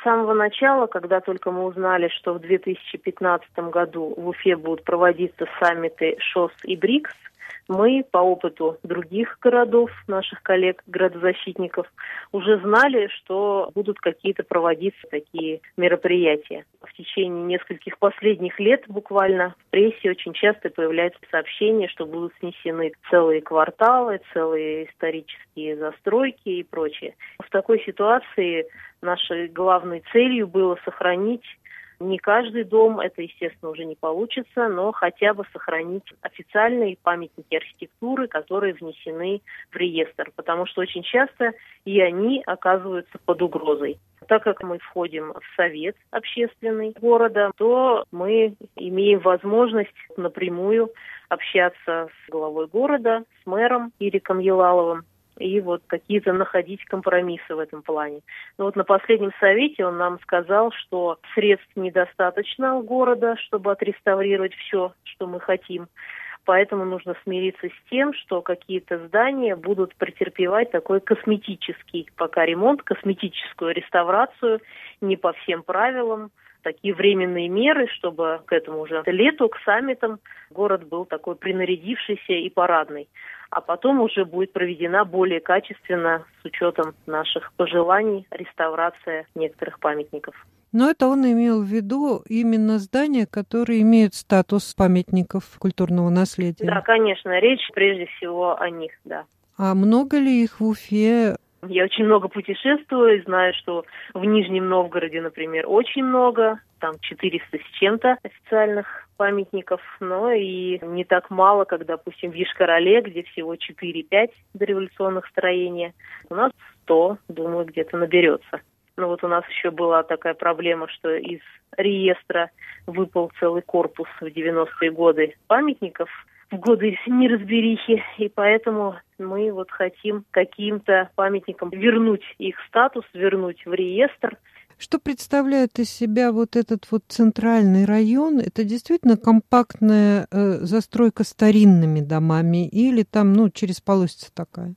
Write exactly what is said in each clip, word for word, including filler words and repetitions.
самого начала, когда только мы узнали, что в две тысячи пятнадцатом году в Уфе будут проводиться саммиты ШОС и БРИКС, мы по опыту других городов, наших коллег, градозащитников, уже знали, что будут какие-то проводиться такие мероприятия. В течение нескольких последних лет буквально в прессе очень часто появляются сообщения, что будут снесены целые кварталы, целые исторические застройки и прочее. В такой ситуации нашей главной целью было сохранить не каждый дом, это, естественно, уже не получится, но хотя бы сохранить официальные памятники архитектуры, которые внесены в реестр, потому что очень часто и они оказываются под угрозой. Так как мы входим в совет общественный города, то мы имеем возможность напрямую общаться с главой города, с мэром Ириком Елаловым, и вот какие-то находить компромиссы в этом плане. Но вот на последнем совете он нам сказал, что средств недостаточно у города, чтобы отреставрировать все, что мы хотим. Поэтому нужно смириться с тем, что какие-то здания будут претерпевать такой косметический пока ремонт, косметическую реставрацию, не по всем правилам, такие временные меры, чтобы к этому уже лету, к саммитам город был такой принарядившийся и парадный. А потом уже будет проведена более качественно, с учетом наших пожеланий, реставрация некоторых памятников. Но это он имел в виду именно здания, которые имеют статус памятников культурного наследия. Да, конечно, речь прежде всего о них, да. А много ли их в Уфе? Я очень много путешествую и знаю, что в Нижнем Новгороде, например, очень много, там четыреста с чем-то официальных памятников, но и не так мало, как, допустим, в Йошкар-Оле, где всего четыре-пять дореволюционных строений. У нас сто, думаю, где-то наберется. Но вот у нас еще была такая проблема, что из реестра выпал целый корпус в девяностые годы памятников, в годы неразберихи, и поэтому мы вот хотим каким-то памятникам вернуть их статус, вернуть в реестр. Что представляет из себя вот этот вот центральный район? Это действительно компактная э, застройка старинными домами или там, ну, через полосица такая?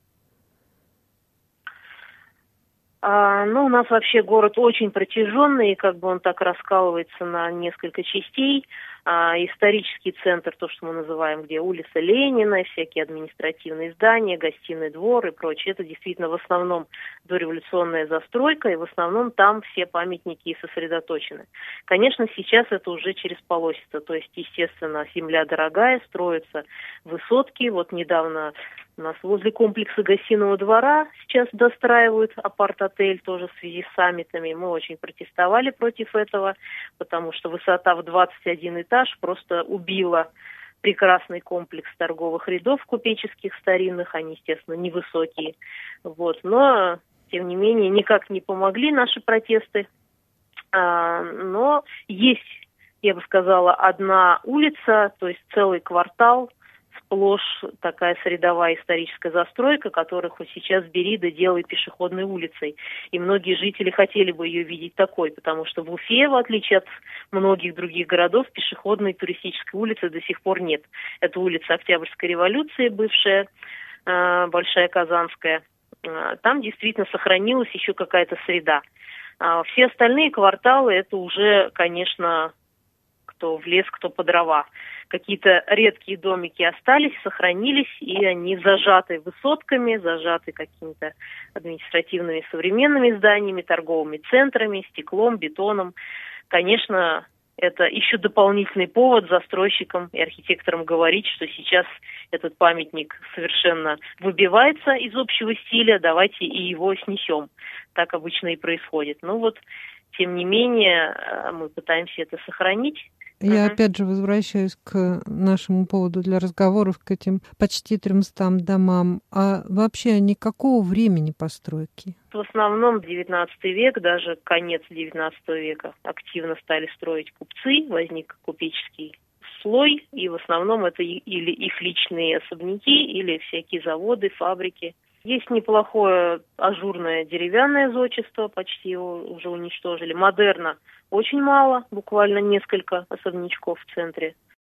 А, ну, у нас вообще город очень протяженный, как бы он так раскалывается на несколько частей. А, исторический центр, то, что мы называем, где улица Ленина, всякие административные здания, гостиный двор и прочее. Это действительно в основном дореволюционная застройка, и в основном там все памятники и сосредоточены. Конечно, сейчас это уже через полосица, то есть, естественно, земля дорогая, строятся высотки. Вот недавно у нас возле комплекса гостиного двора сейчас достраивают апарт-отель, тоже в связи с саммитами. Мы очень протестовали против этого, потому что высота в двадцать один этаж просто убила прекрасный комплекс торговых рядов купеческих старинных. Они, естественно, невысокие. Вот. Но, тем не менее, никак не помогли наши протесты. А, но есть, я бы сказала, одна улица, то есть целый квартал, сплошь такая средовая историческая застройка, которую хоть сейчас бери да делай пешеходной улицей. И многие жители хотели бы ее видеть такой, потому что в Уфе, в отличие от многих других городов, пешеходной туристической улицы до сих пор нет. Это улица Октябрьской революции, бывшая, э, Большая Казанская. Э, там действительно сохранилась еще какая-то среда. А все остальные кварталы, это уже, конечно, кто в лес, кто по дрова. Какие-то редкие домики остались, сохранились, и они зажаты высотками, зажаты какими-то административными современными зданиями, торговыми центрами, стеклом, бетоном. Конечно, это еще дополнительный повод застройщикам и архитекторам говорить, что сейчас этот памятник совершенно выбивается из общего стиля, давайте и его снесем. Так обычно и происходит. Но вот, тем не менее, мы пытаемся это сохранить. Я uh-huh. опять же возвращаюсь к нашему поводу для разговоров, к этим почти тремстам домам. А вообще они какого времени постройки? В основном девятнадцатый век, даже конец девятнадцатого века активно стали строить купцы, возник купеческий слой, и в основном это или их личные особняки, или всякие заводы, фабрики. Есть неплохое ажурное деревянное зодчество, почти его уже уничтожили. Модерна очень мало, буквально несколько особнячков в центре.